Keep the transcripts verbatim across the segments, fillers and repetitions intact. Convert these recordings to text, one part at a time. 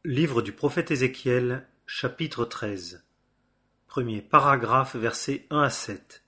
Livre du prophète Ézéchiel, chapitre treize. Premier paragraphe, versets un à sept.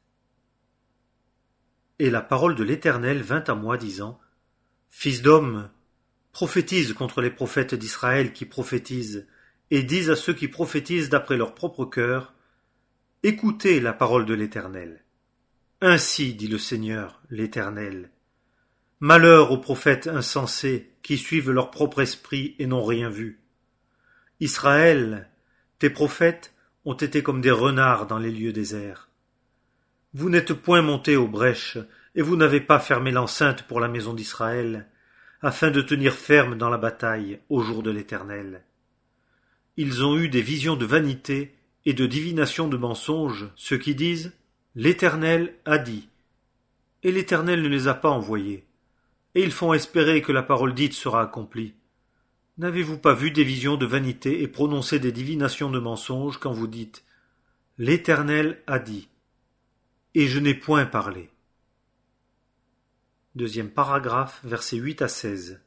Et la parole de l'Éternel vint à moi, disant: Fils d'homme, prophétise contre les prophètes d'Israël qui prophétisent, et dis à ceux qui prophétisent d'après leur propre cœur: Écoutez la parole de l'Éternel. Ainsi dit le Seigneur, l'Éternel. Malheur aux prophètes insensés qui suivent leur propre esprit et n'ont rien vu. Israël, tes prophètes ont été comme des renards dans les lieux déserts. Vous n'êtes point montés aux brèches, et vous n'avez pas fermé l'enceinte pour la maison d'Israël, afin de tenir ferme dans la bataille au jour de l'Éternel. Ils ont eu des visions de vanité et de divination de mensonges, ceux qui disent: L'Éternel a dit, et l'Éternel ne les a pas envoyés, et ils font espérer que la parole dite sera accomplie. N'avez-vous pas vu des visions de vanité et prononcé des divinations de mensonges quand vous dites: L'Éternel a dit, et je n'ai point parlé. Deuxième paragraphe, versets huit à seize.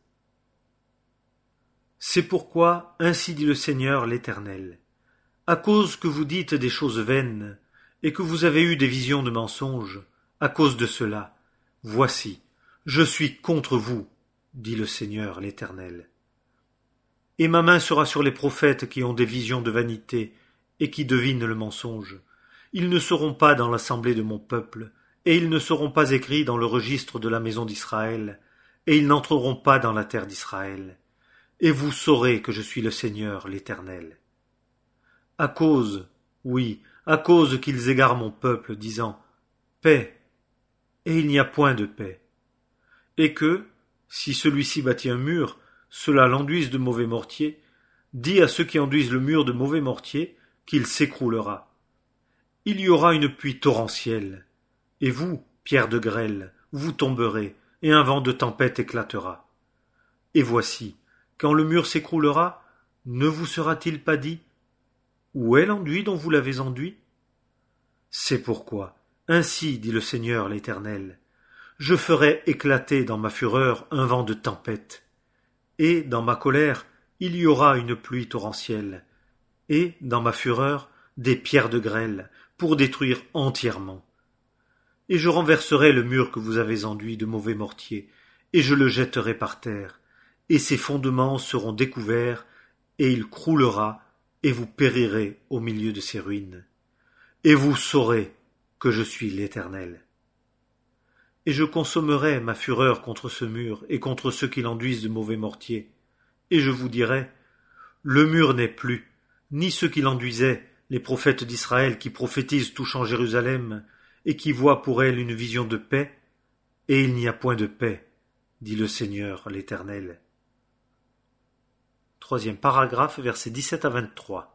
C'est pourquoi, ainsi dit le Seigneur l'Éternel, à cause que vous dites des choses vaines, et que vous avez eu des visions de mensonges, à cause de cela, voici, je suis contre vous, dit le Seigneur l'Éternel. Et ma main sera sur les prophètes qui ont des visions de vanité et qui devinent le mensonge. Ils ne seront pas dans l'assemblée de mon peuple, et ils ne seront pas écrits dans le registre de la maison d'Israël, et ils n'entreront pas dans la terre d'Israël. Et vous saurez que je suis le Seigneur l'Éternel. À cause, oui, à cause qu'ils égarent mon peuple, disant: Paix, et il n'y a point de paix. Et que, si celui-ci bâtit un mur, cela l'enduise de mauvais mortier, dis à ceux qui enduisent le mur de mauvais mortier qu'il s'écroulera. Il y aura une pluie torrentielle, et vous, pierres de grêle, vous tomberez, et un vent de tempête éclatera. Et voici, quand le mur s'écroulera, ne vous sera-t-il pas dit: Où est l'enduit dont vous l'avez enduit? C'est pourquoi, ainsi dit le Seigneur l'Éternel, je ferai éclater dans ma fureur un vent de tempête, et dans ma colère il y aura une pluie torrentielle, et dans ma fureur des pierres de grêle, pour détruire entièrement. Et je renverserai le mur que vous avez enduit de mauvais mortier, et je le jetterai par terre, et ses fondements seront découverts, et il croulera, et vous périrez au milieu de ses ruines. Et vous saurez que je suis l'Éternel. Et je consommerai ma fureur contre ce mur et contre ceux qui l'enduisent de mauvais mortier. Et je vous dirai: Le mur n'est plus, ni ceux qui l'enduisaient, les prophètes d'Israël qui prophétisent touchant Jérusalem, et qui voient pour elle une vision de paix, et il n'y a point de paix, dit le Seigneur l'Éternel. Troisième paragraphe, versets dix-sept à vingt-trois.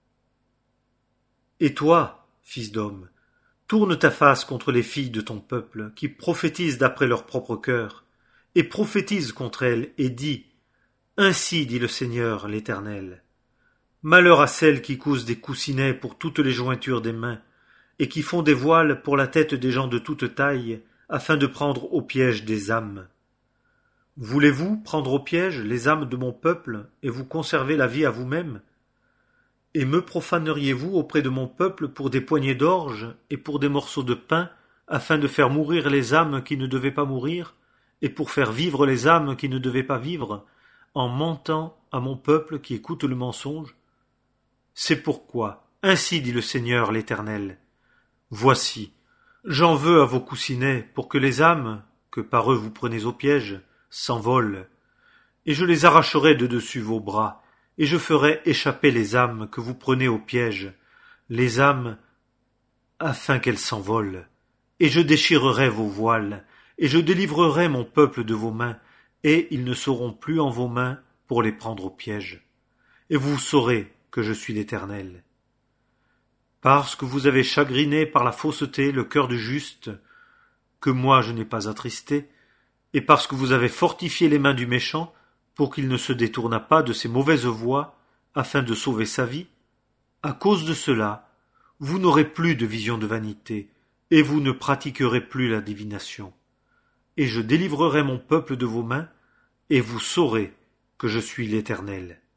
Et toi, fils d'homme, tourne ta face contre les filles de ton peuple, qui prophétisent d'après leur propre cœur, et prophétise contre elles, et dis: Ainsi dit le Seigneur l'Éternel. Malheur à celles qui cousent des coussinets pour toutes les jointures des mains, et qui font des voiles pour la tête des gens de toute taille, afin de prendre au piège des âmes. Voulez-vous prendre au piège les âmes de mon peuple, et vous conserver la vie à vous-même? Et me profaneriez-vous auprès de mon peuple pour des poignées d'orge et pour des morceaux de pain, afin de faire mourir les âmes qui ne devaient pas mourir, et pour faire vivre les âmes qui ne devaient pas vivre, en mentant à mon peuple qui écoute le mensonge? C'est pourquoi, ainsi dit le Seigneur l'Éternel, voici, j'en veux à vos coussinets pour que les âmes, que par eux vous prenez au piège, s'envolent, et je les arracherai de dessus vos bras, et je ferai échapper les âmes que vous prenez au piège, les âmes, afin qu'elles s'envolent, et je déchirerai vos voiles, et je délivrerai mon peuple de vos mains, et ils ne seront plus en vos mains pour les prendre au piège. Et vous saurez que je suis l'Éternel. Parce que vous avez chagriné par la fausseté le cœur du juste, que moi je n'ai pas attristé, et parce que vous avez fortifié les mains du méchant, pour qu'il ne se détournât pas de ses mauvaises voies, afin de sauver sa vie, à cause de cela, vous n'aurez plus de vision de vanité, et vous ne pratiquerez plus la divination. Et je délivrerai mon peuple de vos mains, et vous saurez que je suis l'Éternel.